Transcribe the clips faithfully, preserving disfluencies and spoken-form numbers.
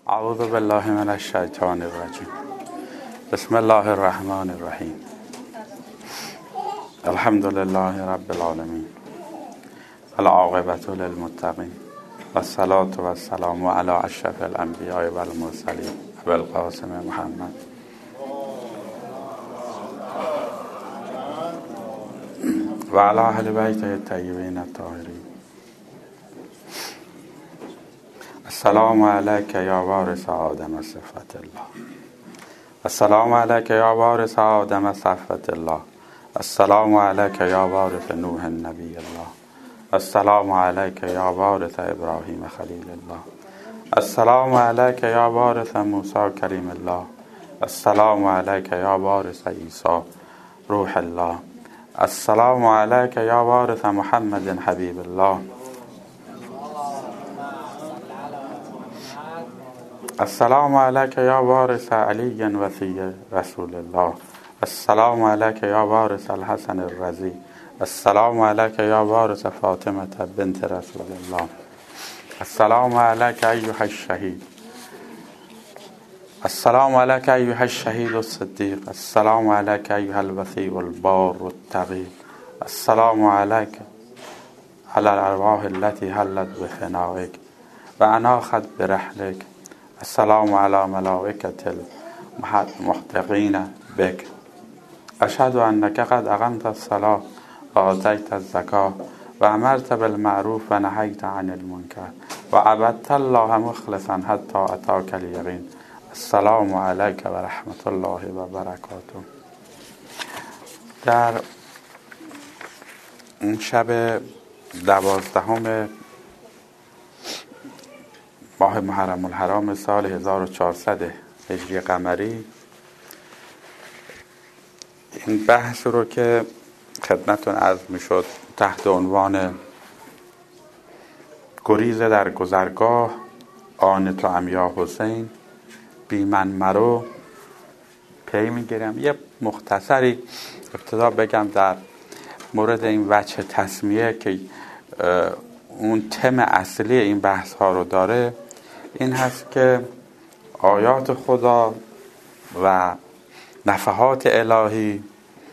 اعوذ بالله من الشیطان الرجیم. بسم الله الرحمن الرحیم. الحمد لله رب العالمین. العاقبة للمتقین. والصلاة والسلام علی اشرف الانبیاء والمرسلین ابی القاسم محمد و علی اهل بیته الطیبین الطاهرین. السلام علیک یا وارث آدم صفوت الله. السلام علیک یا وارث آدم صفوت الله. السلام علیک یا وارث نوح نبی الله. السلام علیک یا وارث ابراهیم خلیل الله. السلام علیک یا وارث موسی کلیم الله. السلام علیک یا وارث عیسی روح الله. السلام علیک یا وارث محمد حبیب الله. السلام علیک یا وارث علی وصی رسول الله. السلام علیک یا وارث الحسن الرضی. السلام علیک یا وارث فاطمه بنت رسول الله. السلام علیک ایها الشهید. السلام علیک ایها الشهید الصدیق. السلام علیک ایها الوصی البار التقی. السلام علیک علی الارواح التي حلت بفنائک و اناخت برحلک. السلام علی ملائکة المحتقین بک. اشهد انک قد اقمت الصلاة و آتیت الزکاة و امرت بالمعروف و نهیت عن المنکر و عبدت الله مخلصا حتی اتاک الیقین. السلام علیک و رحمت الله و برکاته. در این شب دوازدهم ماه محرم الحرام سال هزار و چهارصد هجری قمری این بحث رو که خدمتتون عرض میشد تحت عنوان گریز در گذرگاه آن تو امیا حسین بی من مرو پی میگیرم. یه مختصری ابتدا بگم در مورد این وجه تسمیه که اون تم اصلی این بحث ها رو داره. این هست که آیات خدا و نفحات الهی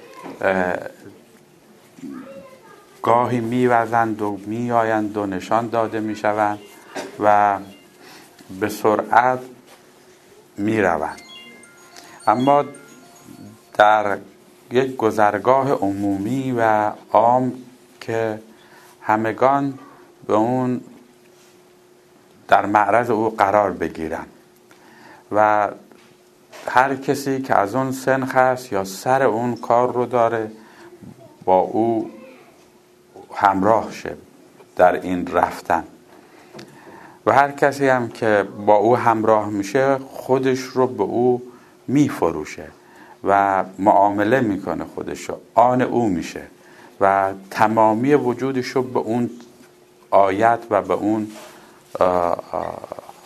گاهی میوزند و میآیند و نشان داده میشوند و به سرعت میروند، اما در یک گذرگاه عمومی و عام که همگان به اون در معرض او قرار بگیرن و هر کسی که از اون سنخ است یا سر اون کار رو داره با او همراه شه در این رفتن و هر کسی هم که با او همراه میشه خودش رو به او میفروشه و معامله میکنه، خودش رو آن او میشه و تمامی وجودش رو به اون آیت و به اون آه آه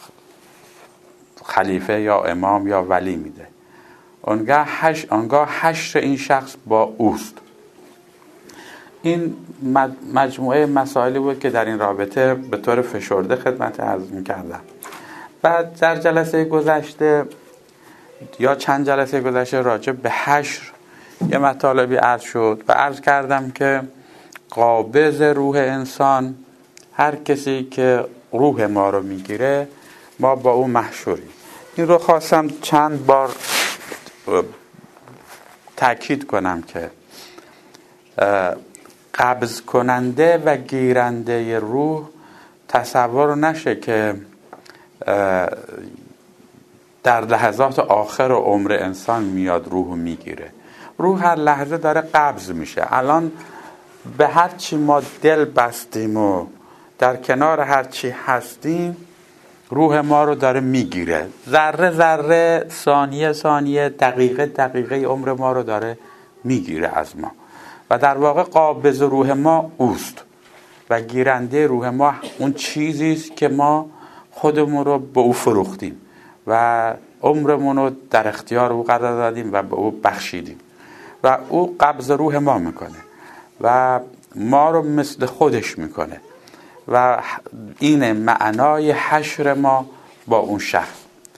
خلیفه یا امام یا ولی میده. آنگاه هش آنگاه حشر این شخص با اوست. این مجموعه مسائلی بود که در این رابطه به طور فشرده خدمت عرض میکردم. بعد در جلسه گذشته یا چند جلسه گذشته راجع به حشر یه مطالبی عرض شد و عرض کردم که قابض روح انسان، هر کسی که روح ما رو میگیره ما با او محشوریم. این رو خواستم چند بار تأکید کنم که قبض کننده و گیرنده روح تصور نشه که در لحظات آخر عمر انسان میاد روح میگیره. روح هر لحظه داره قبض میشه. الان به هر چی ما دل بستیم و در کنار هر چی هستیم روح ما رو داره میگیره. ذره ذره، ثانیه ثانیه، دقیقه دقیقه عمر ما رو داره میگیره از ما و در واقع قابض روح ما اوست و گیرنده روح ما اون چیزی است که ما خودمون رو به او فروختیم و عمرمون رو در اختیار او قرار دادیم و به او بخشیدیم و او قبض روح ما میکنه و ما رو مثل خودش میکنه و این معنای حشر ما با اون شخص.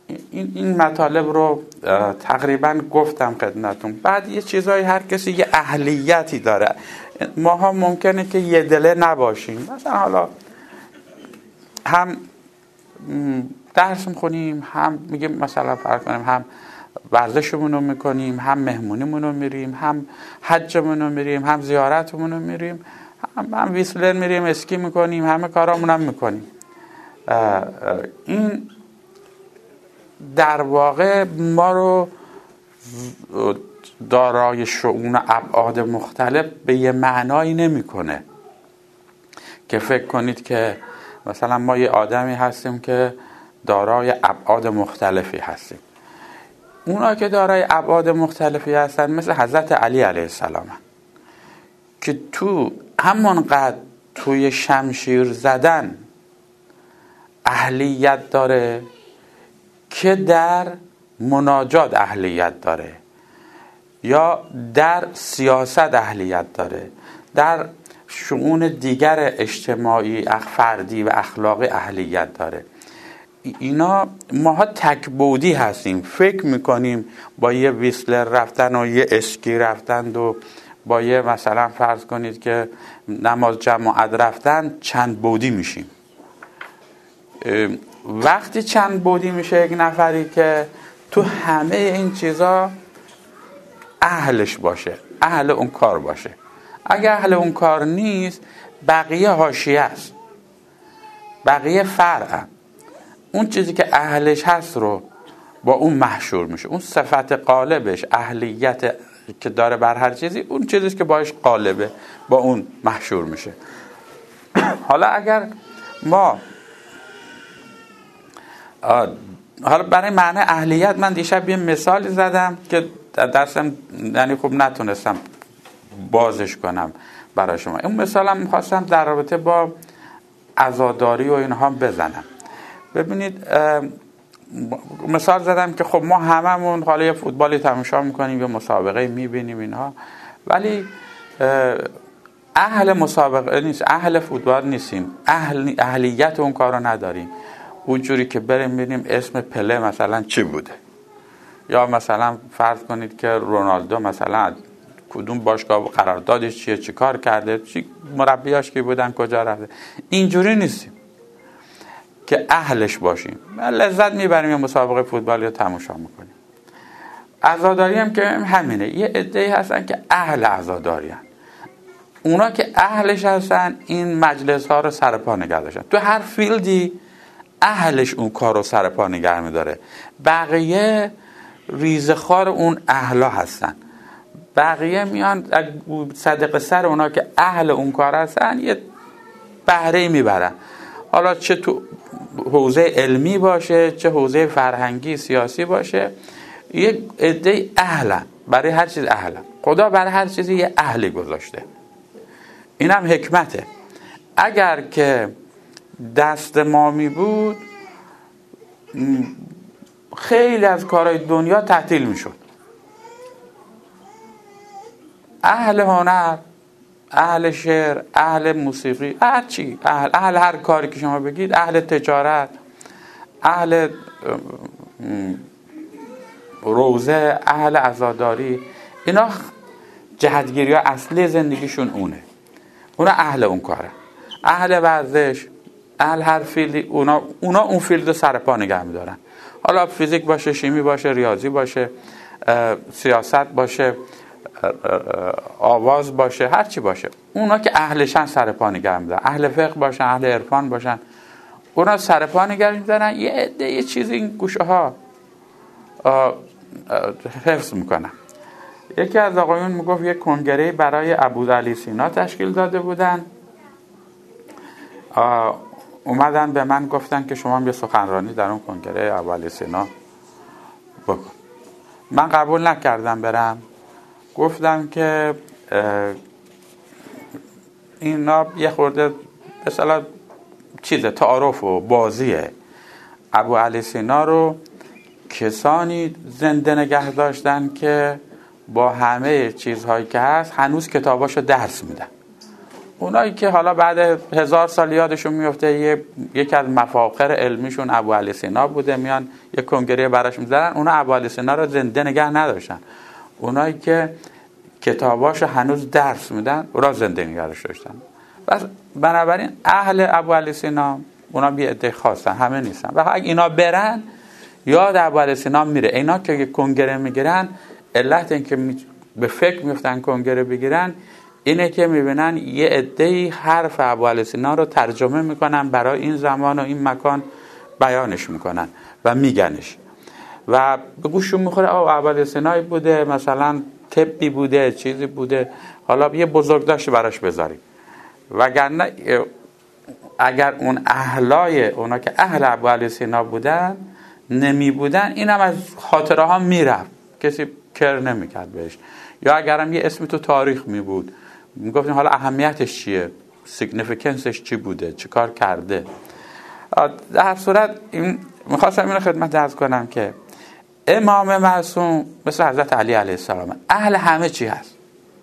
این این مطالب رو تقریبا گفتم خدمتتون. بعد یه چیزایی هر کسی یه اهلیتی داره. ماها ممکنه که یه دله نباشیم، مثلا حالا هم درس میخونیم، هم میگیم مثلا فرض کنیم هم ورزشمون رو میکنیم، هم مهمونیمون رو میریم، هم حجمون رو میریم، هم زیارتمون رو میریم، هم, هم ویسلر میریم، اسکی میکنیم، همه کارامون هم میکنیم. این در واقع ما رو دارای شؤون و ابعاد مختلف به یه معنایی نمیکنه که فکر کنید که مثلا ما یه آدمی هستیم که دارای ابعاد مختلفی هستیم. اونا که دارای ابعاد مختلفی هستن مثل حضرت علی علیه السلام هست که تو همانقدر توی شمشیر زدن اهلیت داره که در مناجات اهلیت داره، یا در سیاست اهلیت داره، در شؤون دیگر اجتماعی فردی و اخلاقی اهلیت داره. اینا ماها تکبودی هستیم، فکر میکنیم با یه ویسلر رفتن و یه اسکی رفتن و با یه مثلا فرض کنید که نماز جماعت رفتن چند بودی میشیم. وقتی چند بودی میشه یک نفری که تو همه این چیزا اهلش باشه، اهل اون کار باشه. اگر اهل اون کار نیست بقیه حاشیه است، بقیه فرعه. اون چیزی که اهلش هست رو با اون محشور میشه. اون صفت قالبش، اهلیت که داره بر هر چیزی، اون چیزیست که باش قالبه، با اون محشور میشه. حالا اگر ما حالا برای معنی اهلیت من دیشب یه مثال زدم که درسم یعنی خب نتونستم بازش کنم برای شما. اون مثالم میخواستم در رابطه با عزاداری و اینها بزنم. ببینید مثال زدم که خب ما هممون حالا یه فوتبالی تماشا میکنیم، یه مسابقه میبینیم اینها، ولی اهل مسابقه نیست، اهل فوتبال نیستیم، اهل اهلیت اون کارو نداریم. اونجوری که بریم ببینیم اسم پله مثلا چی بوده، یا مثلا فرض کنید که رونالدو مثلا کدوم باشگاه قراردادش چیه، چی کار کرده، چی مربیاش کی بودن، کجا رفته. اینجوری نیستیم که اهلش باشیم. لذت میبریم یه مسابقه فوتبال یا تماشا میکنیم. عزاداری هم که همینه. یه عده‌ای هستن که اهل عزاداری هستن. اونا که اهلش هستن این مجلس ها رو سر پا نگه داشتن. تو هر فیلدی اهلش اون کار رو سر پا نگه میداره. بقیه ریزخوار اون اهلا هستن. بقیه میان صدقه سر اونا که اهل اون کار هستن یه بهره میبرن. حالا چه تو حوزه علمی باشه، چه حوزه فرهنگی سیاسی باشه، یه عده اهلن، برای هر چیز اهلن. خدا برای هر چیزی یه اهلی گذاشته. این هم حکمته. اگر که دست ما می بود خیلی از کارهای دنیا تعطیل می شد. اهل هنر، اهل شعر، اهل موسیقی، هر چی، اهل, اهل هر کاری که شما بگید، اهل تجارت، اهل روزه، اهل عزاداری، اینا جهتگیری ها اصلی زندگیشون اونه. اونا اهل اون کاره. اهل ورزش، اهل هر فیلدی، اونا اونا اون فیلد رو سر پا نگه می‌دارن. حالا فیزیک باشه، شیمی باشه، ریاضی باشه، سیاست باشه، آواز باشه، هر چی باشه، اونا که اهلشن سر پا نگه می‌دارن. اهل فقه باشن، اهل عرفان باشن، اونا سر پا نگه می‌دارن. یه عده یه چیزی این گوشه ها حفظ میکنن. یکی از آقایون میگفت یک کنگره برای ابوعلی سینا تشکیل داده بودن. اومدن به من گفتن که شما هم یه سخنرانی در اون کنگره ابوعلی سینا بکن. من قبول نکردم برم. گفتم که اینا یه خورده به اصطلاح چیزه، تعارف و بازیه. ابوعلی سینا رو کسانی زنده نگه داشتن که با همه چیزهایی که هست هنوز کتاباشو درس میدن. اونایی که حالا بعد هزار سال یادشون میفته یه یکی از مفاخر علمیشون ابوعلی سینا بوده، میان یه کنگره براش میذارن، اونا ابوعلی سینا رو زنده نگه نداشتن. اونایی که کتاباشو هنوز درس میدن اونا زنده نگهش داشتن. بس بنابراین اهل ابوعلی سینا اونا بی عده خواستن، همه نیستن. و اگه اینا برن یاد ابوعلی سینا میره. اینا که کنگره میگیرن، علت این که به فکر میفتن کنگره بگیرن اینه که میبینن یه عده‌ای حرف ابوعلی سینا رو ترجمه میکنن برای این زمان و این مکان بیانش میکنن و میگنش و به گوششون میخوره آه ابوعلی سینایی بوده، مثلا طبی بوده، چیزی بوده، حالا یه بزرگداشت براش بذاریم. وگرنه اگر اون اهلای اونا که اهل ابوعلی سینا بودن نمی بودن، اینم از خاطره ها میرفت، کسی کر نمیکرد بهش. یا اگرم یه اسمی تو تاریخ می بود میگفتیم حالا اهمیتش چیه، سیگنیفیکنسش چی بوده، چی کار کرده. در هر صورت این میخواستم اینو خدمت عرض کنم که امام معصوم مثل حضرت علی علیه السلام اهل همه چی هست.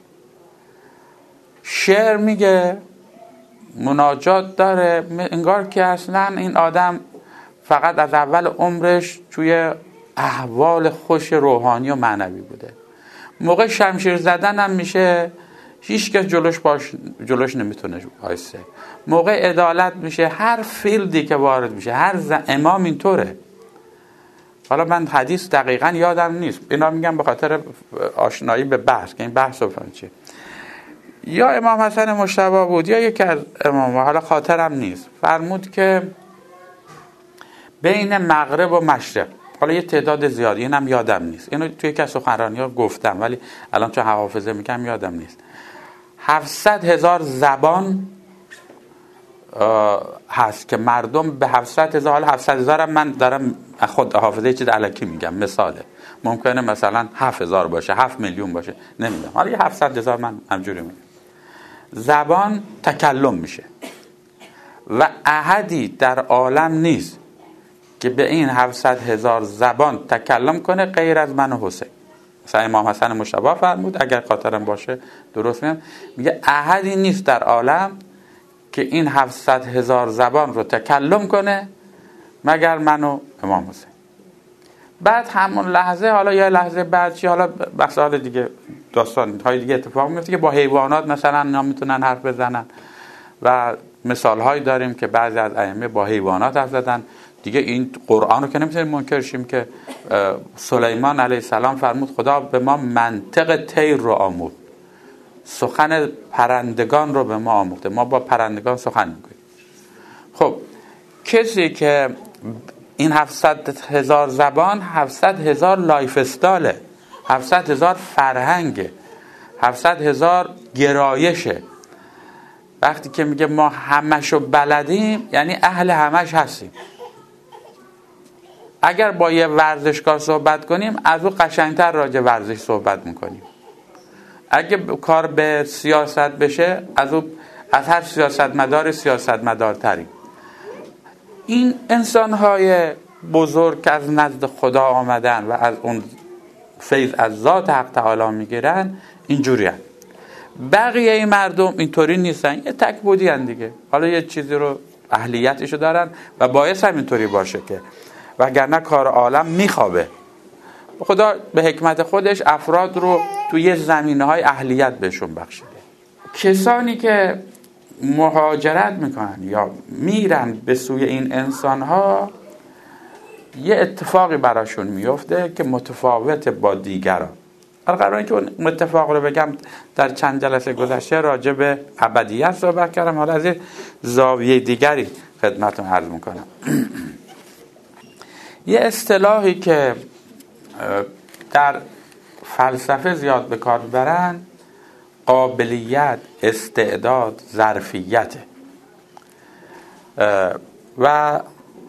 شعر میگه، مناجات داره، انگار که اصلا این آدم فقط از اول عمرش توی احوال خوش روحانی و معنوی بوده. موقع شمشیر زدن هم میشه هیچ کس جلوش باش جلوش نمیتونه وایسه. موقع عدالت میشه، هر فیلدی که وارد میشه، هر ز... امام اینطوره. حالا من حدیث دقیقاً یادم نیست، اینا میگم به خاطر آشنایی به بحث که این بحث رو فهم چیه. یا امام حسن مجتبی بود یا یکی از امام، حالا خاطرم نیست، فرمود که بین مغرب و مشرق، حالا یه تعداد زیادی، اینم یادم نیست، اینو توی یک از سخنرانی‌ها گفتم ولی الان چون حافظه میگم یادم نیست، هفتصد هزار زبان هست که مردم به هفتصد هزار، حالا هفتصد هزار هم من دارم خود حافظه چیز الکی میگم، مثاله، ممکنه مثلا هفت هزار باشه، هفت میلیون باشه، نمیدونم، حالا یه هفتصد هزار من همجوری میگم، زبان تکلم میشه و احدی در عالم نیست که به این هفتصد هزار زبان تکلم کنه غیر از من و حسین. مثلا امام حسن مجتبی فرمود، اگر خاطرم باشه درست میگم، میگه احدی نیست در عالم که این هفتصد هزار زبان رو تکلم کنه مگر من و امام حسین. بعد همون لحظه، حالا یه لحظه بعد چی، حالا بحث حال دیگه، داستان های دیگه اتفاق میفته که با حیوانات مثلا اینا میتونن حرف بزنن و مثال هایی داریم که بعضی از ائمه با حیوانات حرف زدن دیگه. این قرآن رو که نمیتونیم منکر شیم که سلیمان علیه السلام فرمود خدا به ما منطق طیر رو آموخت، سخن پرندگان رو به ما آموخته، ما با پرندگان سخن میگوییم. خب کسی که این هفتصد هزار زبان، هفتصد هزار لایف استاله، هفتصد هزار فرهنگه، هفتصد هزار گرایشه. وقتی که میگه ما همشو بلدیم یعنی اهل همش هستیم. اگر با یه ورزشکار صحبت کنیم از او قشنگتر راجع ورزش صحبت میکنیم. اگه کار به سیاست بشه از او از هر سیاستمدار سیاستمدارتریم. این انسان‌های بزرگ که از نزد خدا آمدن و از اون فیض از ذات حق تعالی میگیرن اینجوری هست. بقیه این مردم اینطوری نیستن، یه تک بودی هن دیگه، حالا یه چیزی رو اهلیتشو دارن و باعث هم اینطوری باشه که وگرنه کار عالم میخوابه. خدا به حکمت خودش افراد رو توی یه زمینه‌های اهلیت بهشون بخشیده. کسانی که مهاجرت میکنن یا میرن به سوی این انسان‌ها یه اتفاقی براشون میفته که متفاوت با دیگران. قراره که اون اتفاق رو بگم، در چند جلسه گذشته راجع به ابدیت صحبت کردم، حالا از یه زاویه دیگری خدمتتون عرض میکنم. یه اصطلاحی که در فلسفه زیاد به کار برن قابلیت، استعداد، ظرفیت و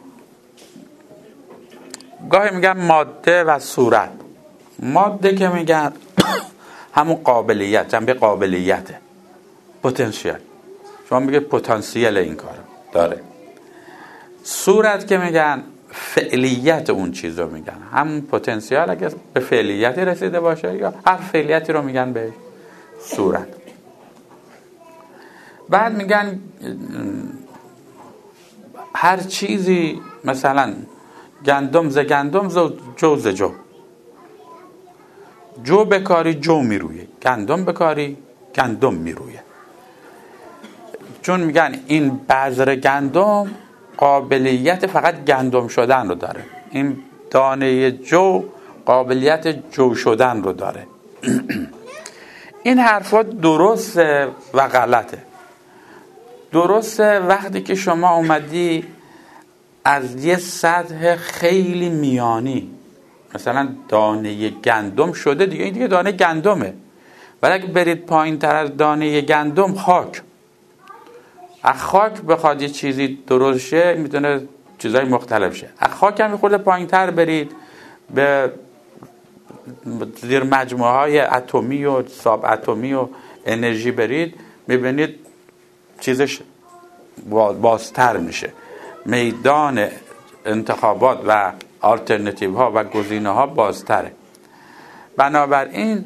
گاهی میگن ماده و صورت. ماده که میگن همون قابلیت، جنبه قابلیته، پتانسیل، شما میگه پتانسیل این کار داره. صورت که میگن فعلیت اون چیز رو میگن، همون پتانسیل اگه به فعلیتی رسیده باشه یا هر فعلیتی رو میگن به صورت. بعد میگن هر چیزی، مثلا گندم ز گندم ز جو ز جو، جو بکاری جو میرویه، گندم بکاری گندم میرویه. چون میگن این بذر گندم قابلیت فقط گندم شدن رو داره، این دانه جو قابلیت جو شدن رو داره. این حرفا درسته و غلطه. درسته وقتی که شما اومدی از یه سطح خیلی میانی، مثلا دانه گندم شده دیگه، این دیگه دانه گندمه. ولی اگه برید پایین تر از دانه گندم، خاک، از خاک بخواد یه چیزی درست شه میتونه چیزای مختلف شه. از خاک هم خورده پایین تر برید به زیر مجموعه های اتمی و ساب اتمی و انرژی برید، میبینید چیزش بازتر میشه. میدان انتخابات و آلترناتیو ها و گزینه ها بازتره. بنابراین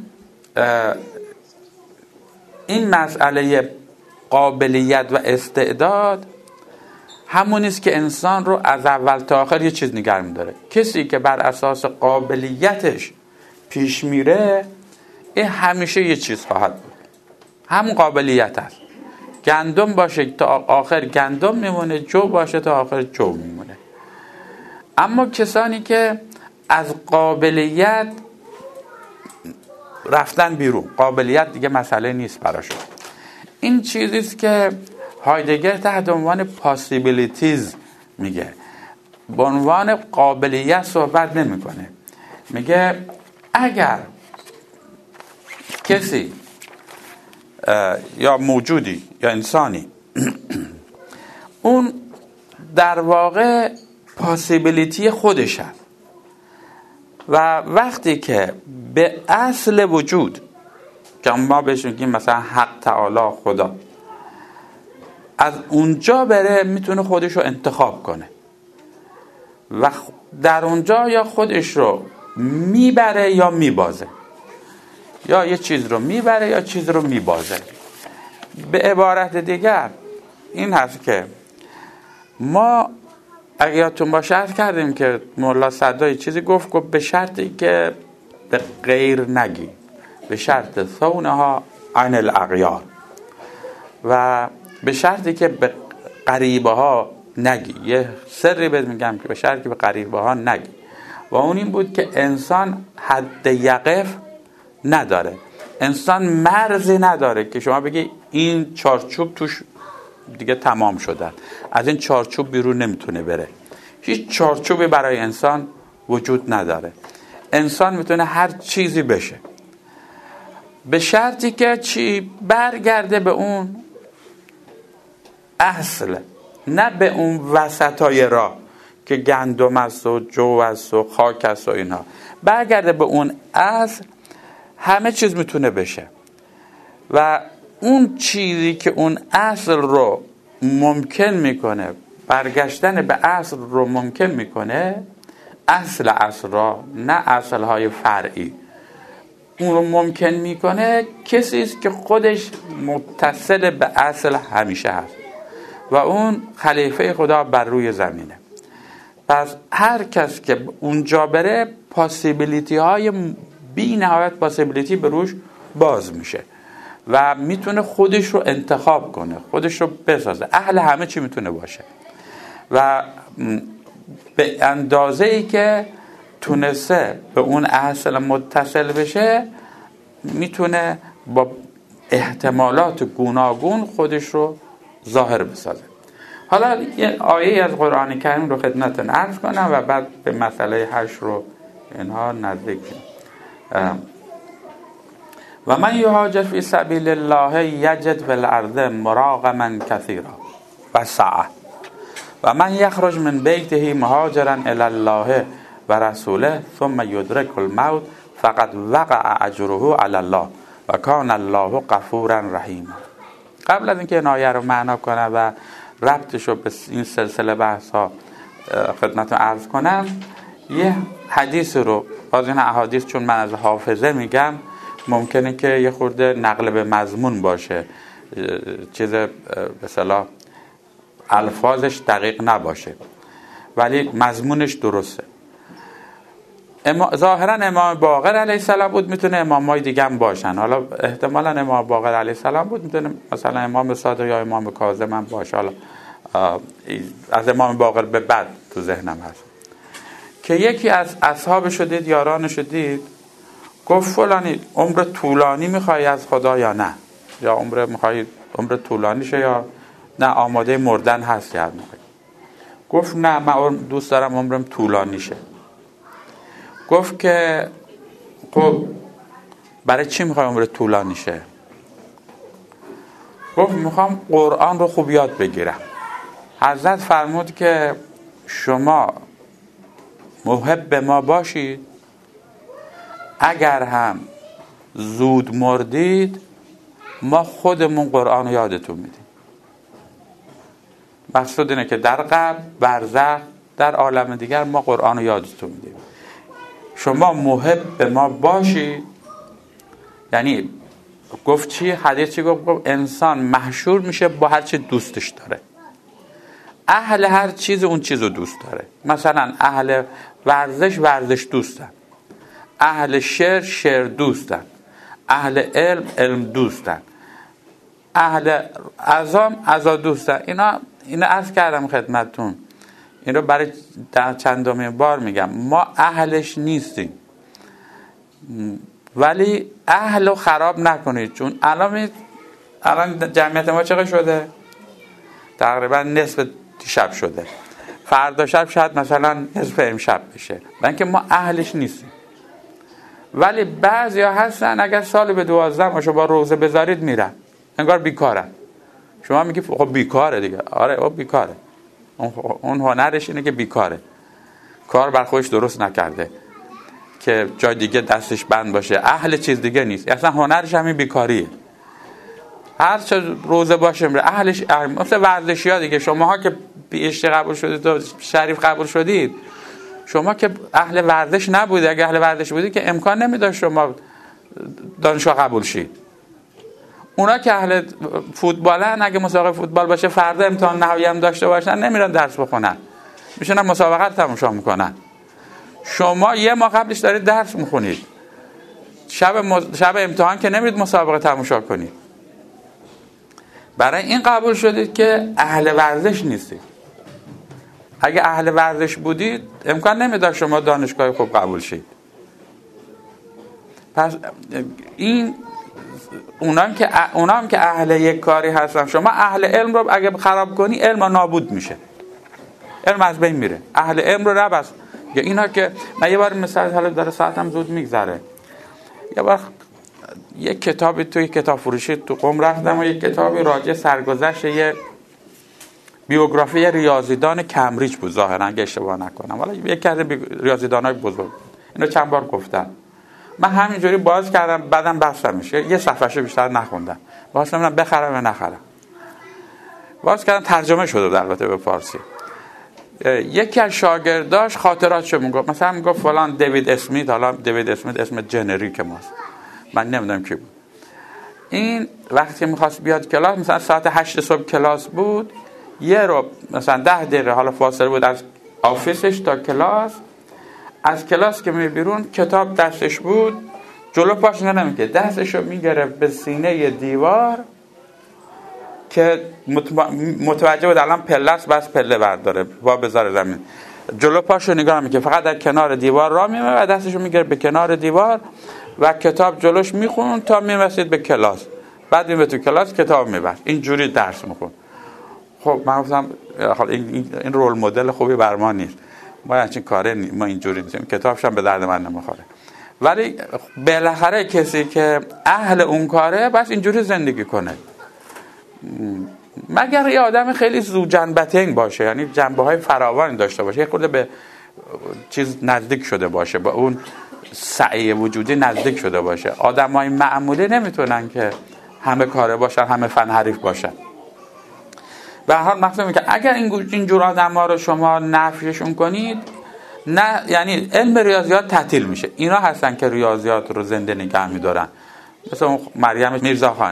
این مسئله قابلیت و استعداد همون است که انسان رو از اول تا آخر یه چیز نگه می‌داره. کسی که بر اساس قابلیتش پیش میره، این همیشه یه چیز خواهد بود، همون قابلیت هست. گندم باشه تا آخر گندم میمونه، جو باشه تا آخر جو میمونه. اما کسانی که از قابلیت رفتن بیرون، قابلیت دیگه مسئله نیست براشون. این چیزیست که هایدگر تحت عنوان پاسیبیلیتیز میگه، به عنوان قابلیت صحبت نمیکنه. میگه اگر کسی یا موجودی یا انسانی اون در واقع پاسیبیلیتی خودش هست و وقتی که به اصل وجود که ما بهش میگیم مثلا حق تعالی خدا، از اونجا بره میتونه خودش رو انتخاب کنه و در اونجا یا خودش رو میبره یا میبازه، یا یه چیز رو میبره یا چیز رو میبازه. به عبارت دیگر این هست که ما اگه یادتون باشه عرض کردیم که مولا صدای چیزی گفت گفت به شرطی که به غیر نگی، به شرط ثونها عن الاغیار، و به شرطی که به غریبه ها نگی. یه سری بهت میگم که به شرطی که به غریبه ها نگی، و اون این بود که انسان حد یقف نداره، انسان مرزی نداره که شما بگی این چارچوب توش دیگه تمام شده، از این چارچوب بیرون نمیتونه بره. هیچ چارچوبی برای انسان وجود نداره. انسان میتونه هر چیزی بشه، به شرطی که چی؟ برگرده به اون اصل، نه به اون وسطای راه که گندم است و جو است و خاک است و اینها. برگرده به اون اصل، همه چیز میتونه بشه. و اون چیزی که اون اصل رو ممکن میکنه، برگشتن به اصل رو ممکن میکنه، اصل اصل را، نه اصل های فرعی، اون رو ممکن میکنه کسی است که خودش متصل به اصل همیشه هست و اون خلیفه خدا بر روی زمینه. پس هر کس که اونجا بره، پاسیبیلیتی های بی نهایت پاسیبیلیتی به روش باز میشه و میتونه خودش رو انتخاب کنه، خودش رو بسازه، اهل همه چی میتونه باشه و به اندازه ای که تونسته به اون اصل متصل بشه، میتونه با احتمالات گوناگون خودش رو ظاهر بسازه. حالا یه آیه از قرآن کریم رو خدمتتون عرض کنم و بعد به مسئله حشر رو اینها نزدیک شیم. و من یهاجر فی سبیل الله یجد فی الارض مراغما کثیرا و سعه و من یخرج من بیته مهاجرا الی الله و رسوله ثم یدرک الموت فقد وقع اجره علی الله و کان الله غفورا رحیما. قبل از اینکه این آیه رو معنا کنم و ربطش رو به این سلسله بحث ها خدمتتون عرض کنم، یه حدیث رو، باز این احادیث چون من از حافظه میگم ممکنه که یه خورده نقل به مضمون باشه، چیز به اصطلاح الفاظش دقیق نباشه ولی مضمونش درسته. اما ظاهرا امام باقر علیه السلام بود، میتونه امامای دیگه هم باشن. حالا احتمالا امام باقر علیه السلام بود، میتونه مثلا امام صادق یا امام کاظم هم باشه. حالا از امام باقر به بعد تو ذهنم هست که یکی از اصحابش رو دید، یارانش رو دید، گفت فلانی عمر طولانی میخوای از خدا یا نه؟ یا عمر میخوای عمر طولانی شه یا نه آماده مردن هست یا نه؟ گفت نه من دوست دارم عمرم طولانی شه. گفت که خب برای چی میخوای عمر طولانی شه؟ گفت میخوام قرآن رو خوب یاد بگیرم. حضرت فرمود که شما محب ما باشید، اگر هم زود مردید ما خودمون قرآن رو یادتون میدیم. مقصود اینه که در قبر، برزخ، در عالم دیگر ما قرآن رو یادتون میدیم. شما محب ما باشید یعنی گفت چی؟ حدیث چی گفت؟ گفت انسان محشور میشه با هر چی دوستش داره. اهل هر چیز اون چیز رو دوست داره. مثلا اهل ورزش ورزش دوستن، اهل شعر شعر دوستن، اهل علم علم دوستن، اهل عزام عزا دوستن. اینا اینا عرض کردم خدمتتون، این رو برای چندمین بار میگم، ما اهلش نیستیم ولی اهل رو خراب نکنید. چون الان الان جمعیت ما چقدر شده؟ تقریبا نصف شب شده، فردا شب شاید مثلا نصف امشب بشه، برای اینکه ما اهلش نیستیم. ولی بعضیا هستن اگر سال به دوازده ماشو با روزه بذارید میرن، انگار بیکارن. شما میگی خب بیکاره دیگه. آره او بیکاره، اون هنرش اینه که بیکاره، کار بر خودش درست نکرده که جای دیگه دستش بند باشه، اهل چیز دیگه نیست، اصلا هنرش همین بیکاریه. هر چه روزه باشه میره اهلش. مثل ورزشی ها دیگه، شماها که پیشتی قبول شدید و شریف قبول شدید، شما که اهل ورزش نبودید. اگه اهل ورزش بودید که امکان نمیداشت شما دانشگاه قبول شید. اونا که اهل فوتبالن، اگه مسابقه فوتبال باشه فردا امتحان نهایی هم داشته باشن نمیرن درس بخونن، میشونن مسابقه رو تماشا میکنن. شما یه ماه قبلش دارید درس میخونید، شب مز... شب امتحان که نمیرید مسابقه تماشا کنید. برای این قبول شدید که اهل ورزش نیستید. اگه اهل ورزش بودید امکان نمیداد شما دانشگاه خوب قبول شید. پس این اونام که اونام که اهل یک کاری هستن، شما اهل علم رو اگه خراب کنی علم نابود میشه، علم از بین میره. اهل علم رو نبس. یا اینا که من یه بار مثلا حالا داره ساعتم زود میگذره، یه بار یک کتابی توی کتاب فروشی تو قم رفتم و یک کتابی راجع سرگذشت یه بیوگرافی ریاضیدان کمبریج بود ظاهرا اگه اشتباه نکنم، حالا یکی از ریاضیدانای بزرگ. اینو چند بار گفتم. من همینجوری باز کردم، بعدم بستم میشه، یه صفحه‌شو بیشتر نخوندم، واسه من بخرم یا نخرم. باز کردم، ترجمه شده البته به فارسی. یکی از شاگرداش خاطراتشو میگفت، مثلا میگفت فلان دیوید اسمیت، حالا دیوید اسمیت اسم جنریک ماست، من نمیدونم کی بود. این وقتی میخواست بیاد کلاس، مثلا ساعت هشت صبح کلاس بود، یه رو مثلا ده دقیقه حالا فاصله بود از آفیسش تا کلاس. از کلاس که می بیرون کتاب دستش بود، جلو پاش نمیگه، دستشو میگرفت به سینه دیوار که متوجه بود الان پله است، بس پله برداره با بذاره زمین. جلو پاشو نگاه میکنه، فقط در کنار دیوار راه میره و دستشو میگرفت به کنار دیوار و کتاب جلوش میخون تا میرسید به کلاس. بعد میره تو کلاس کتاب میبر، اینجوری درس میخون. خب من گفتم این این رول مدل خوبی بر ما نیست، ما همچین کاره نی... ما اینجوری نیستیم، کتابش هم به درد من نمیخوره. ولی بالاخره کسی که اهل اون کاره بس اینجوری زندگی کنه، مگر یه آدم خیلی ذو جنبتین باشه، یعنی جنبه های فراوان داشته باشه، یه خورده به چیز نزدیک شده باشه، با اون سعی وجودی نزدیک شده باشه. آدمای معمولی نمیتونن که همه کاره باشن، همه فن حریف باشن. به هر حال مقصودم که اگر این اینجور آدم‌ها رو شما نفیشون کنید، نه یعنی علم ریاضیات تعطیل میشه. اینا هستن که ریاضیات رو زنده نگه می‌دارن، مثل مریم میرزاخانی.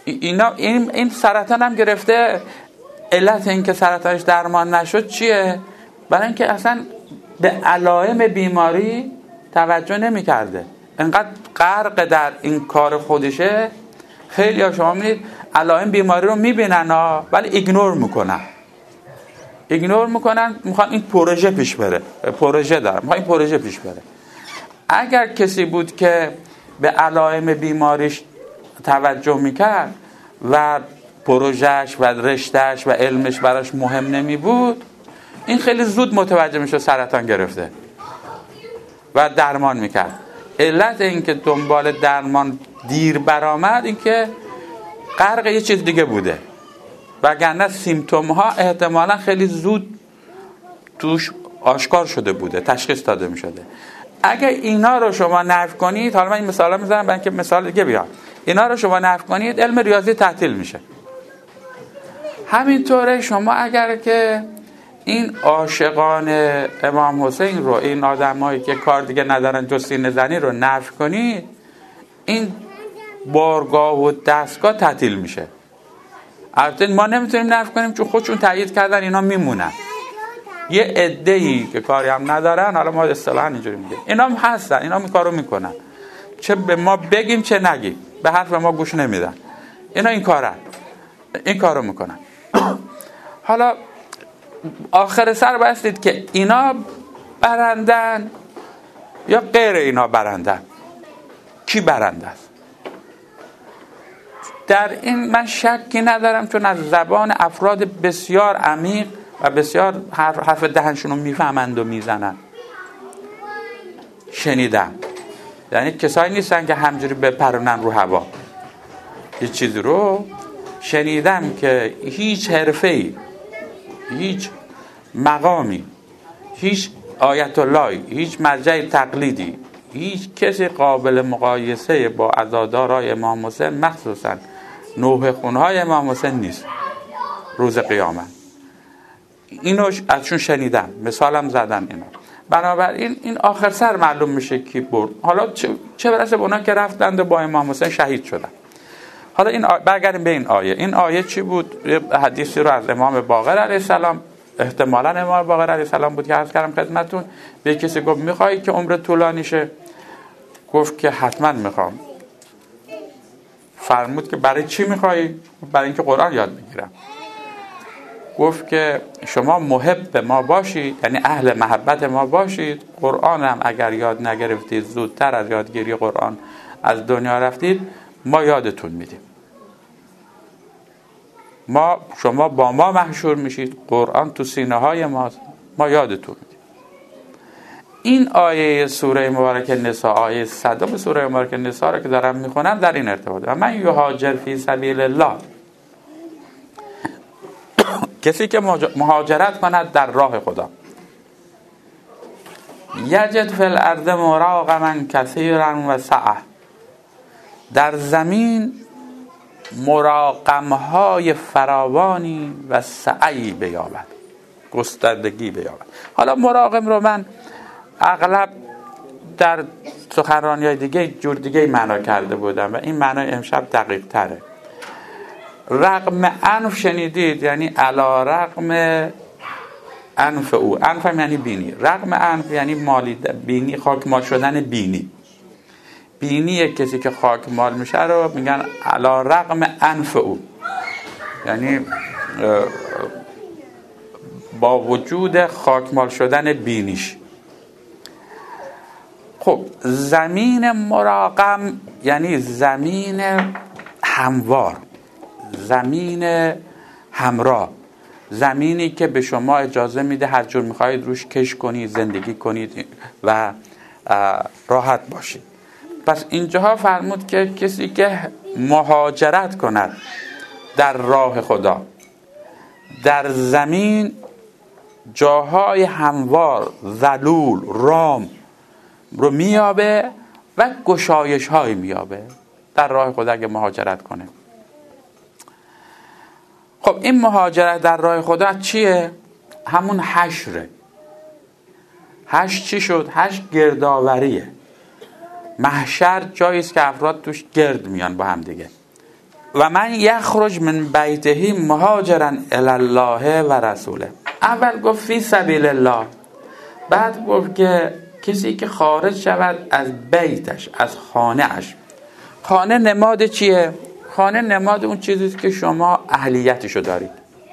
اینا این این سرطان هم گرفته. علت این که سرطانش درمان نشد چیه؟ برای اینکه اصلا به علائم بیماری توجه نمی‌کرده. انقدر غرق در این کار خودشه. خیلی ها شما می‌بینید علائم بیماری رو می‌بینن ها، ولی ایگنور میکنن. ایگنور میکنن، میخوان این پروژه پیش بره. پروژه دارم، میخوان این پروژه پیش بره. اگر کسی بود که به علائم بیماریش توجه میکرد و پروژهش و رشتهش و علمش براش مهم نمی بود، این خیلی زود متوجه میشه سرطان گرفته و درمان میکرد. علت این که دنبال درمان دیر برآمد این که غرق یه چیز دیگه بوده، وگرنه سیمتوم ها احتمالا خیلی زود توش آشکار شده بوده، تشخیص داده می شده. اگر اینا رو شما نفی کنید، حالا من این مثالا میزنم برای اینکه مثال دیگه بیاد، اینا رو شما نفی کنید علم ریاضی تعطیل میشه. همینطوره شما اگر که این عاشقان امام حسین رو، این آدمایی که کار دیگه ندارن جز سینه زنی رو نفی کنید، این بارگاه و دستگاه تعطیل میشه. البته ما نمیتونیم نفی کنیم چون خودشون تایید کردن اینا میمونن. یه عده‌ای که کاری هم ندارن، حالا ما اصطلاحاً اینجوری میگیم، اینا هم هستن، اینا هم کارو میکنن، چه به ما بگیم چه نگیم، به حرف ما گوش نمیدن. اینا این کارن، این کارو میکنن. حالا آخر سر بایستید که اینا برندن یا غیر اینا برندن. کی برنده است؟ در این من شکی ندارم، چون از زبان افراد بسیار عمیق و بسیار حرف دهنشون رو میفهمند و میزنن شنیدم. یعنی کسایی نیستن که همجوری بپرونن رو هوا. یه چیزی رو شنیدم که هیچ حرفه‌ای، هیچ مقامی، هیچ آیت الله، هیچ مرجع تقلیدی، هیچ کسی قابل مقایسه با عزادارای امام حسین، مخصوصا نوحه خونهای امام حسین نیست روز قیامت. اینو ازشون شنیدم، مثالم زدن اینا. بنابراین این آخر سر معلوم میشه کی برد. حالا چه, چه برسه به اونا که رفتند و با امام حسین شهید شدن. حالا این آ... برگردیم به این آیه. این آیه چی بود؟ یه حدیثی رو از امام باقر علیه السلام، احتمالاً امام باقر علیه السلام بود که عرض کردم خدمتتون، به کسی گفت میخوای که عمر طولانی شه؟ گفت که حتما میخوام. فرمود که برای چی میخوای؟ برای اینکه قرآن یاد میگیرم. گفت که شما محب ما باشید، یعنی اهل محبت ما باشید، قرآن هم اگر یاد نگرفتید، زودتر از یادگیری قرآن از دنیا رفتید، ما یادتون میدیم. ما شما با ما محشور میشید، قرآن تو سینه های ماست، ما یادتون میدیم. این آیه سوره مبارک نساء، آیه صدم سوره مبارک نساء را که دارم میخونم در این ارتباطه. و من یهاجر فی سبیل الله، کسی که مهاجرت کند در راه خدا، یجد فی الارض مراغما کثیرا و سعه، در زمین مراغمهای فراوانی و سعی بیابد، گستردگی بیابد. حالا مراغم رو من اغلب در سخنرانی‌های دیگه جور دیگه معنا کرده بودم و این معنای امشب دقیق تره. رغم انف شنیدید، یعنی علی رغم انف او، انف هم یعنی بینی، رغم انف یعنی مالی بینی، خاکمال شدن بینی. بینی کسی که خاکمال میشه رو میگن علی رغم انف او، یعنی با وجود خاکمال شدن بینیش. خب زمین مراغم یعنی زمین هموار، زمین همراه، زمینی که به شما اجازه میده هر جور میخواید روش کش کنید، زندگی کنید و راحت باشید. پس اینجاها فرمود که کسی که مهاجرت کند در راه خدا، در زمین جاهای هموار، ذلول، رام رو میابه و گشایش های میابه در راه خدا اگه مهاجرت کنه. خب این مهاجرت در راه خدا چیه؟ همون حشره. حشر چی شد؟ حشر گردآوریه. محشر جایی است که افراد توش گرد میان با هم دیگه. و من یخرج من بیته مهاجرا الی الله و رسوله. اول گفت فی سبیل الله، بعد گفت که کسی که خارج شود از بیتش، از خانه اش. خانه نماد چیه؟ خانه نماد اون چیزیست که شما اهلیتشو دارید.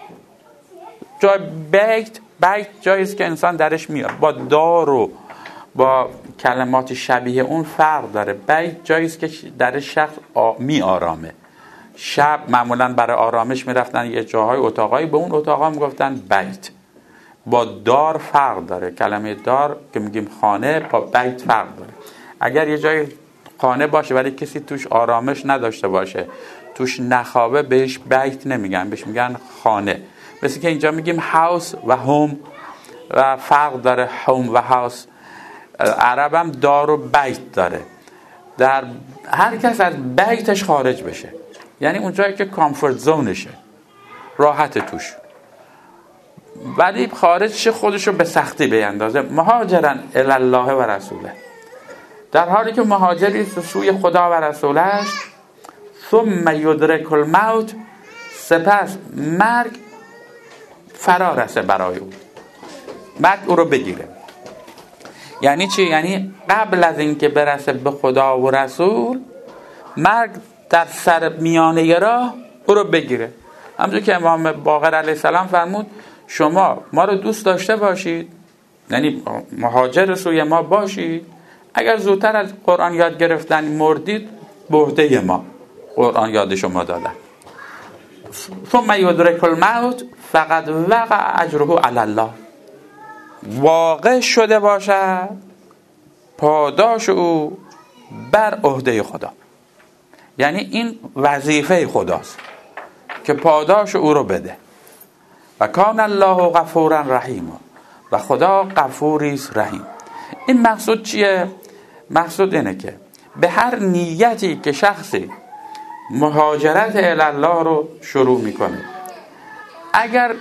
جای بیت، بیت جاییست که انسان درش میاد، با دار و با کلمات شبیه اون فرق داره. بیت جاییست که درش شخص می آرامه. شب معمولا برای آرامش میرفتن یه جاهای اتاقایی، به اون اتاقا میگفتن بیت. با دار فرق داره. کلمه دار که میگیم خانه با بیت فرق داره. اگر یه جای خانه باشه ولی کسی توش آرامش نداشته باشه، توش نخوابه، بهش بیت نمیگن، بهش میگن خانه. مثل که اینجا میگیم هاوس و هوم و فرق داره. هوم و هاوس عرب هم دار و بیت داره. در هر کس از بیتش خارج بشه، یعنی اون جایی که کامفورت زونشه، راحت توش، ولی خارج شه خودشو به سختی بیندازه. مهاجرن الی الله و رسوله، در حالی که مهاجری سوی خدا و رسولش. ثم یدرک الموت، سپس مرگ فرا رسه برای او، مرگ او رو بگیره. یعنی چی؟ یعنی قبل از اینکه برسه به خدا و رسول، مرگ در سر میانه راه او رو بگیره. همونجور که امام باقر علیه السلام فرمود شما ما رو دوست داشته باشید، یعنی مهاجر سوی ما باشید، اگر زودتر از قرآن یاد گرفتن مردید، بهده ما قرآن یاد شما دادن. ثم یدرک الموت فقد وقع اجره علی الله، واقع شده باشد پاداش او بر عهده خدا. یعنی این وظیفه خداست که پاداش او رو بده. و کان الله غفورا رحیم، و خدا غفوری است رحیم. این مقصود چیه؟ مقصود اینه که به هر نیتی که شخصی مهاجرت الی الله رو شروع میکنه، اگر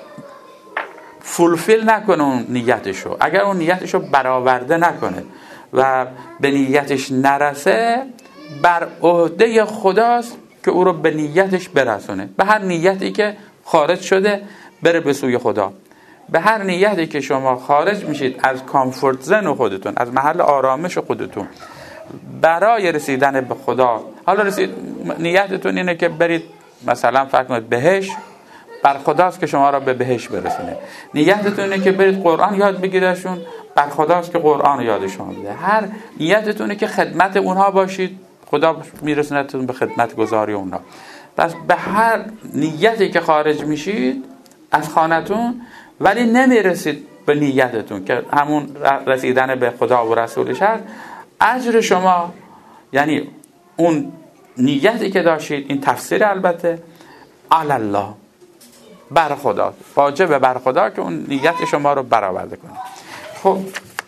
فولفیل نکنه اون نیتشو، اگر اون نیتشو برآورده نکنه و به نیتش نرسه، بر عهده خداست که او رو به نیتش برسونه. به هر نیتی که خارج شده بره به سوی خدا. به هر نیتی که شما خارج میشید از کامفورت زن خودتون، از محل آرامش خودتون، برای رسیدن به خدا. حالا رسید نیتتون اینه که برید مثلا فرض کنید بهشت، بر خداست که شما را به بهشت برسونه. نیتتون اینه که برید قرآن یاد بگیرشون، بر خداست که قرآن یاد شما بده. هر نیتتونه که خدمت اونها باشید، خدا میرسونتون به خدمت گزاری اونها. پس به هر نیتی که خارج میشید از خانتون، ولی نمیرسید به نیتتون که همون رسیدن به خدا و رسولش هست، اجر شما، یعنی اون نیتی که داشتید، این تفسیر البته، علی الله، بر خدا، واجب بر خدا که اون نیت شما رو برآورده کنه. خب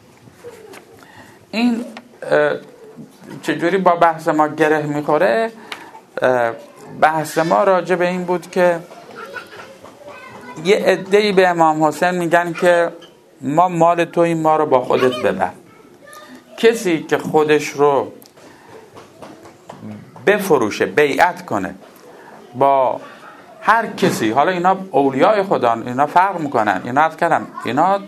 این چجوری با بحث ما گره میخوره؟ بحث ما راجع به این بود که یه عده‌ای به امام حسین میگن که ما مال توی، ما رو با خودت ببر. کسی که خودش رو بفروشه، بیعت کنه با هر کسی، حالا اینا اولیاء خدا، اینا فرق میکنن، اینا عرض کردم اینا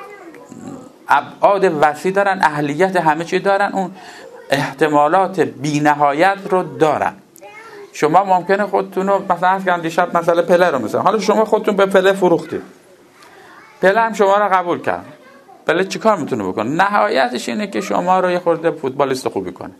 ابعاد وسیع دارن، اهلیت همه چی دارن، اون احتمالات بی نهایت رو دارن. شما ممکنه خودتون رو مثلا عرض کردم دیشب مسئله پله رو مثلا، حالا شما خودتون به پله فروختید، پله هم شما رو قبول کرد، پله چیکار میتونه بکنه؟ نهایتش اینه که شما رو یه خورده فوتبالیست خوبی کنه.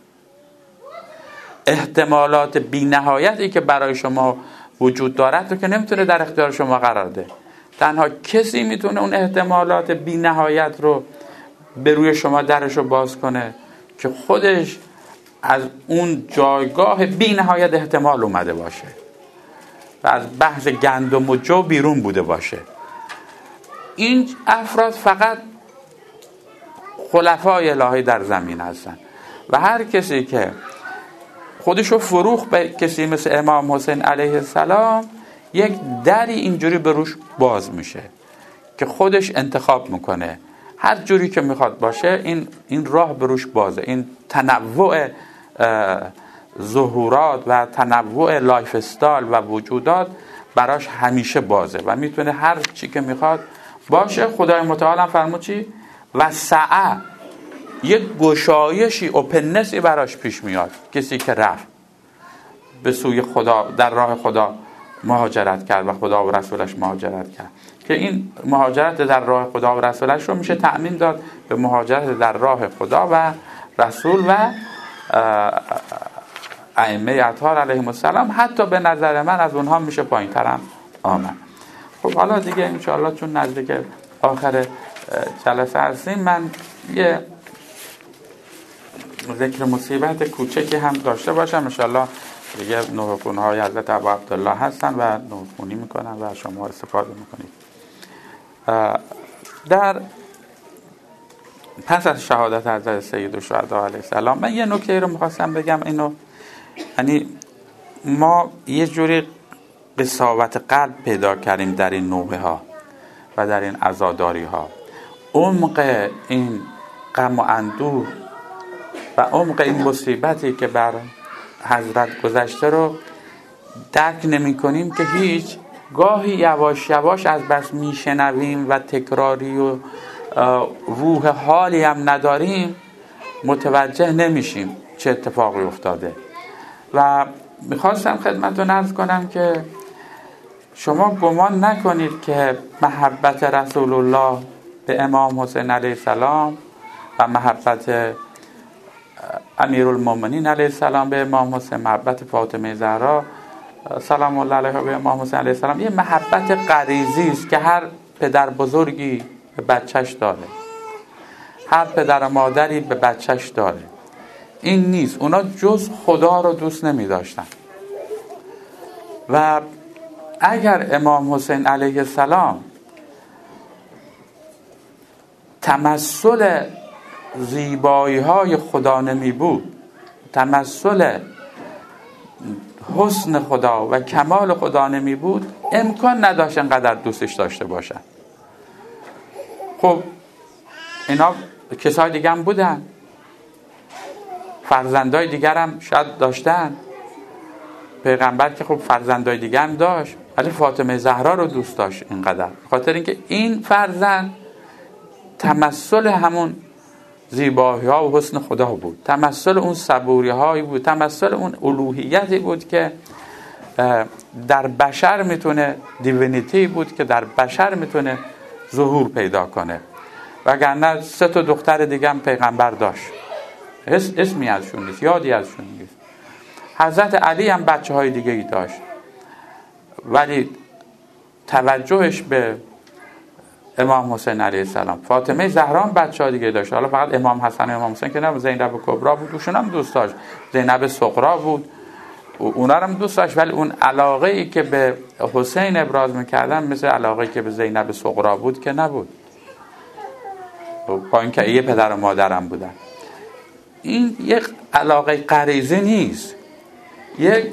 احتمالات بی نهایتی که برای شما وجود دارد رو که نمیتونه در اختیار شما قرار ده. تنها کسی میتونه اون احتمالات بی نهایت رو به روی شما درش رو باز کنه که خودش از اون جایگاه بی نهایت احتمال اومده باشه و از بحث گندم و جو بیرون بوده باشه. این افراد فقط خلفای الهی در زمین هستن و هر کسی که خودشو فروخت به کسی مثل امام حسین علیه السلام، یک دری اینجوری به روش باز میشه که خودش انتخاب میکنه هر جوری که میخواد باشه. این این راه به روش بازه. این تنوع ظهورات و تنوع لایف استایل و وجودات براش همیشه بازه و میتونه هر چی که میخواد باشه. خدای متعال هم فرمود چی؟ و سعه، یک گشایشی، اوپننسی براش پیش میاد. کسی که رفت به سوی خدا، در راه خدا مهاجرت کرد و خدا و رسولش مهاجرت کرد، که این مهاجرت در راه خدا و رسولش رو میشه تعمیم داد به مهاجرت در راه خدا و رسول و ائمه اطهار علیهم السلام. حتی به نظر من از اونها میشه پایین ترم آمد. خب حالا دیگه انشاءالله چون نزدیک آخر جلسه هستیم، من یه ذکر مصیبت کوچکی هم داشته باشم. انشاءالله دیگه نوح‌خوانی های حضرت ابو عبدالله هستن و نوح‌خوانی میکنن و شما استفاده میکنید. در پس از شهادت حضرت سید الشهدا علیه السلام من یه نکته رو میخواستم بگم. اینو یعنی ما یه جوری قساوت قلب پیدا کردیم در این نوحه ها و در این عزاداری ها. عمق این غم و اندوه و عمق این مصیبتی که بر حضرت گذشته رو درک نمی کنیم که هیچ. گاهی یواش یواش از بس میشنویم و تکراری و روح حالی هم نداریم، متوجه نمیشیم چه اتفاقی افتاده. و میخواستم خدمتتون عرض کنم که شما گمان نکنید که محبت رسول الله به امام حسین علیه السلام و محبت امیرالمومنین علیه السلام به امام حسین، محبت فاطمه زهرا سلام الله علیها به امام حسین علیه السلام یه محبت غریزی است که هر پدر بزرگی به بچهش داره، هر پدر و مادری به بچهش داره. این نیست. اونا جز خدا رو دوست نمی داشتن. و اگر امام حسین علیه السلام تمثل زیبایی های خدا نمی بود، تمثل حسن خدا و کمال خدا نمی بود، امکان نداشت انقدر دوستش داشته باشن. خب اینا کسای دیگه هم بودن، فرزندای دیگر هم شاید داشتن. پیغمبر که خب فرزندای دیگه هم داشت، ولی فاطمه زهرا رو دوست داشت اینقدر، خاطر اینکه این فرزند تمثل همون زیبایی ها و حسن خدا بود، تمثل اون صبوری هایی بود، تمثل اون الوهیتی بود که در بشر میتونه، دیوینیتی بود که در بشر میتونه ظهور پیدا کنه. وگرنه سه تا دختر دیگه هم پیغمبر داشت، اسمی ازشون نیست، یادی ازشون نیست. حضرت علی هم بچه های دیگه ای داشت، ولی توجهش به امام حسین علیه السلام. فاطمه زهرا هم بچه ها دیگه داشت، حالا فقط امام حسن و امام حسین که نه، زینب کبرا بود، اوشون هم دوست داشت، زینب صغرا بود، اونا هم دوست داشت. ولی اون علاقه ای که به حسین ابراز میکردن مثل علاقه ای که به زینب صغرا بود که نبود، با اینکه یه پدر و مادرم بودن. این یک علاقه غریزی نیست، یک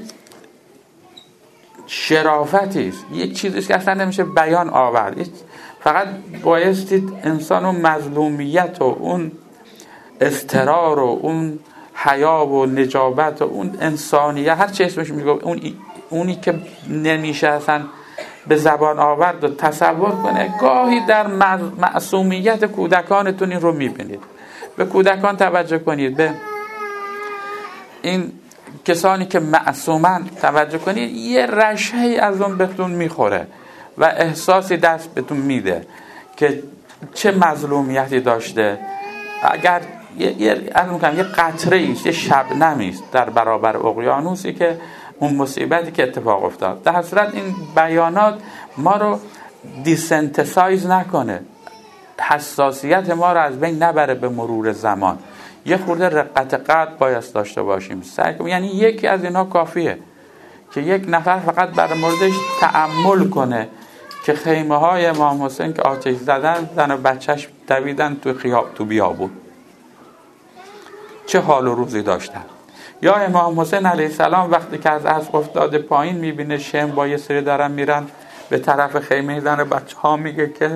شرافتی است، یک چیزی که اصلا نمیشه بیان آورد. فقط بایستید انسان اون مظلومیت و اون اضطرار و اون حیا و نجابت و اون انسانیت، هر چی اسمش میگه، اون اونی که نمیشه اصلا به زبان آورد و تصور کنه. گاهی در معصومیت کودکانتون این رو میبینید. به کودکان توجه کنید، به این کسانی که معصومن توجه کنید، یه رشه‌ای از اون بهتون میخوره و احساسی دست بهتون میده که چه مظلومیتی داشته. اگر یه یه یه قطره است، یه شبنمی است در برابر اقیانوسی که اون مصیبتی که اتفاق افتاد. در صورت این بیانات ما رو دیسنتسایز نکنه، حساسیت ما رو از بین نبره به مرور زمان. یه خورده رقت قلب باید داشته باشیم. سعی کنیم، یعنی یکی از اینا کافیه که یک نفر فقط بر موردش تأمل کنه که خیمه های امام حسین که آتش زدن، زن و بچهش دویدن تو خیاب، تو بیابون، چه حال و روزی داشتن. یا امام حسین علیه السلام وقتی که از اسب افتاده پایین میبینه شم با یه سری دارن میرن به طرف خیمه زن و بچه ها، میگه که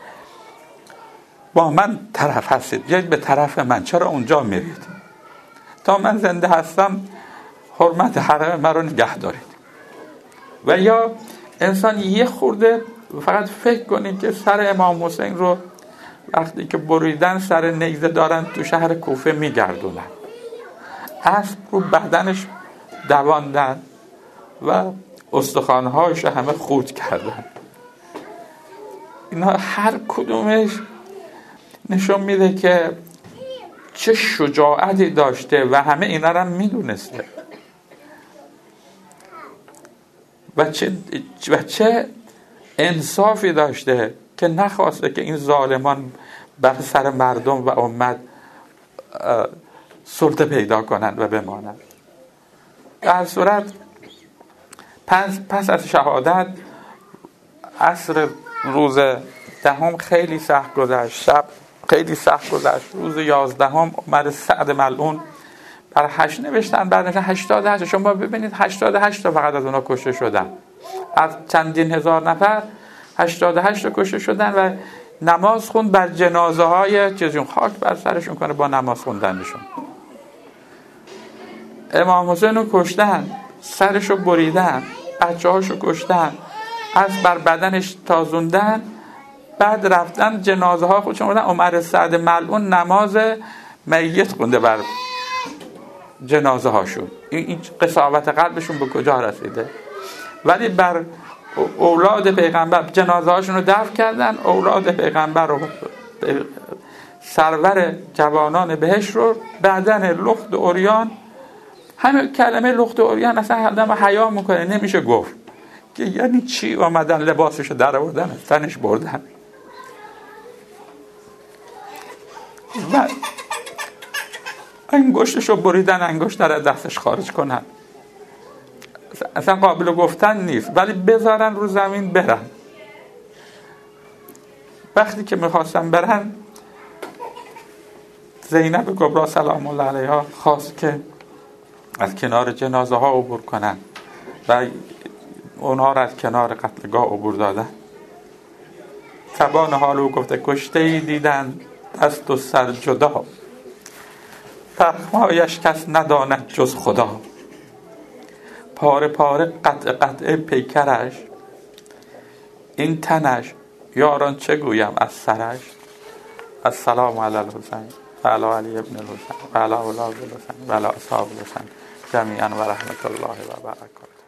با من طرف هستید، بیاید به طرف من، چرا اونجا میرید؟ تا من زنده هستم حرمت حرم من رو نگه دارید. و یا انسان یه خورده فقط فکر کنید که سر امام حسین رو وقتی که بریدن سر نیزه دارن تو شهر کوفه میگردونن، اسب رو بدنش دواندن و استخوان‌هاش همه خورد کردن. اینا هر کدومش نشون میده که چه شجاعتی داشته و همه اینا رو هم میدونسته و چه, و چه انصافی داشته که نخواسته که این ظالمان بر سر مردم و امت سلطه پیدا کنند و بمانند. در صورت پس, پس از شهادت عصر روز دهم خیلی سخت گذشت، شب خیلی سخت گذشت. روز یازدهم عمر سعد ملعون بر هشت نوشتن، بعد هشتاد و هشت. شما ببینید هشتاد و هشت تا فقط از اونا کشته شدن، از چندین هزار نفر هشتاد و هشت تا کشته شدن و نماز خوند بر جنازه های چیزون، خاک بر سرشون کنه با نماز خوندنشون. امام حسین رو کشتن، سرشو بریدن، بچه هاشو کشتن، از بر بدنش تازوندن، بعد رفتن جنازه ها خودشون بردن. عمر سعد ملعون نماز میت خونده بر جنازه هاشون. این قساوت قلبشون به کجا رسیده؟ ولی بر اولاد پیغمبر جنازه هاشون رو دفن کردن. اولاد پیغمبر رو سرور جوانان بهشت رو بدن لخت عریان، همه کلمه لخت عریان اصلا آدم حیا میکنه، نمیشه گفت که یعنی چی. آمدن لباسشو در آوردن تنش بردن و انگشتشو بریدن، انگشت در دستش خارج کنن. اصلا قابل گفتن نیست، ولی بذارن رو زمین برن. وقتی که میخواستن برن، زینب کبرا سلام الله علیها خواست که از کنار جنازه ها عبور کنن و اونها را از کنار قتلگاه عبور دادن. زبان حال او گفته کشته‌ای دیدن دست و سر جدا، پرخمایش کس نداند جز خدا. پاره پاره قطع قطع پیکرش، این تنش یاران چه گویم از سرش. السلام علی الحسین و علی علی ابن الحسین و علی اولاد الحسین و علی اصحاب الحسین جمیعا و رحمت الله و برکاته.